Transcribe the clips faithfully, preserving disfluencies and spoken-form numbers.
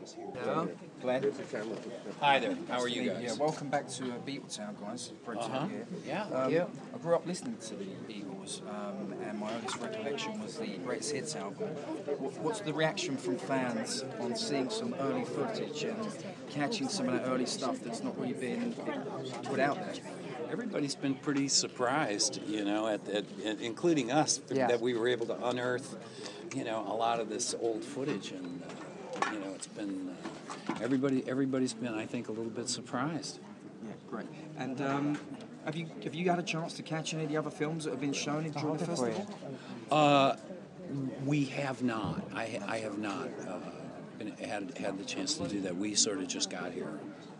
Yeah. Glenn. Hi there. How are you guys? Yeah, welcome back to uh, Beatletown, guys. Great to Uh-huh. have you here. Yeah. Um, Yeah. I grew up listening to the Eagles, um, and my earliest recollection was the Greatest Hits album. What, what's the reaction from fans on seeing some early footage and catching some of that early stuff that's not really been put out there? Everybody's been pretty surprised, you know, at, at, at including us, Yeah. that we were able to unearth, you know, a lot of this old footage, and uh, you know, it's been uh, everybody. Everybody's been, I think, a little bit surprised. Yeah, great. And um, have you have you had a chance to catch any of the other films that have been shown during hold the it for you. festival? Uh, we have not. I, I have not uh, been, had had the chance to do that. We sort of just got here.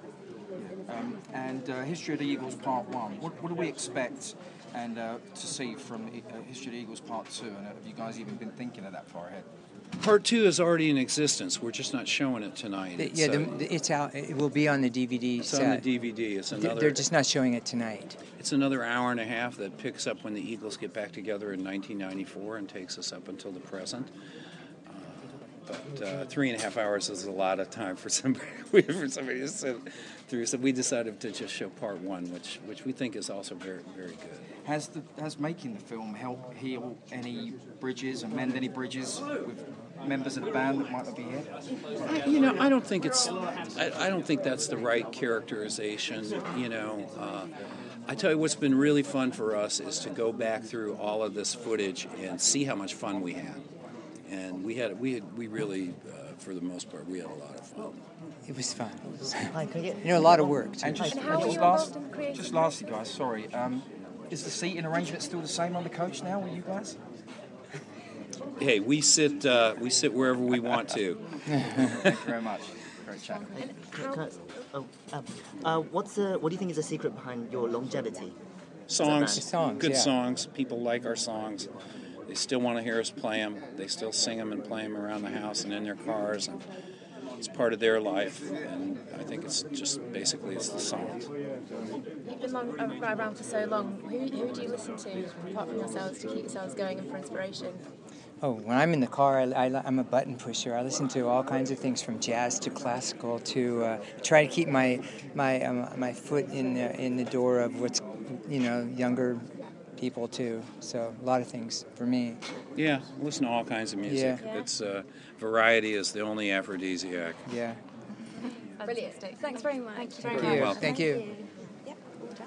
Um, and uh, History of the Eagles Part One. What, what do we expect and uh, to see from uh, History of the Eagles Part Two? And have you guys even been thinking of that far ahead? Part two is already in existence. We're just not showing it tonight. The- It's, yeah, uh, the, the- it's out. It will be on the D V D it's set. on the D V D. It's Th- another. They're just not showing it tonight. It's another hour and a half that picks up when the Eagles get back together in nineteen ninety-four and takes us up until the present. Uh, but uh, three and a half hours is a lot of time for somebody for somebody to sit through. So we decided to just show part one, which which we think is also very very good. Has the has making the film helped heal any bridges and mend any bridges with members of the band that might not be here? I, you know, I don't think it's. I, I don't think that's the right characterization. You know, uh, I tell you what's been really fun for us is to go back through all of this footage and see how much fun we had. And we had we had we really, uh, for the most part, we had a lot of fun. It was fun. Hi, can I get... You know, a lot of work too. And just, And how were just you last, involved in creating just the lastly, guys, sorry. Um, is the seating arrangement still the same on the coach now with you guys? Hey, we sit uh, we sit wherever we want to. Thank you very much. Great chat. Can, can I, oh, um, uh, what's the, what do you think is the secret behind your longevity? Songs, Songs, good yeah. songs. People like our songs. They still want to hear us play them. They still sing them and play them around the house and in their cars, and it's part of their life. And I think it's just basically it's the songs. You've been long, uh, around for so long. Who, who do you listen to, apart from yourselves, to keep yourselves going and for inspiration? Oh, when I'm in the car, I, I, I'm a button pusher. I listen to all kinds of things, from jazz to classical to uh, try to keep my my um, my foot in the in the door of what's, you know, younger people too. So a lot of things for me. Yeah, listen to all kinds of music. Yeah. It's uh, variety is the only aphrodisiac. Yeah. Brilliant. Thanks very much. Thank you very Thank much. you. welcome. Thank you.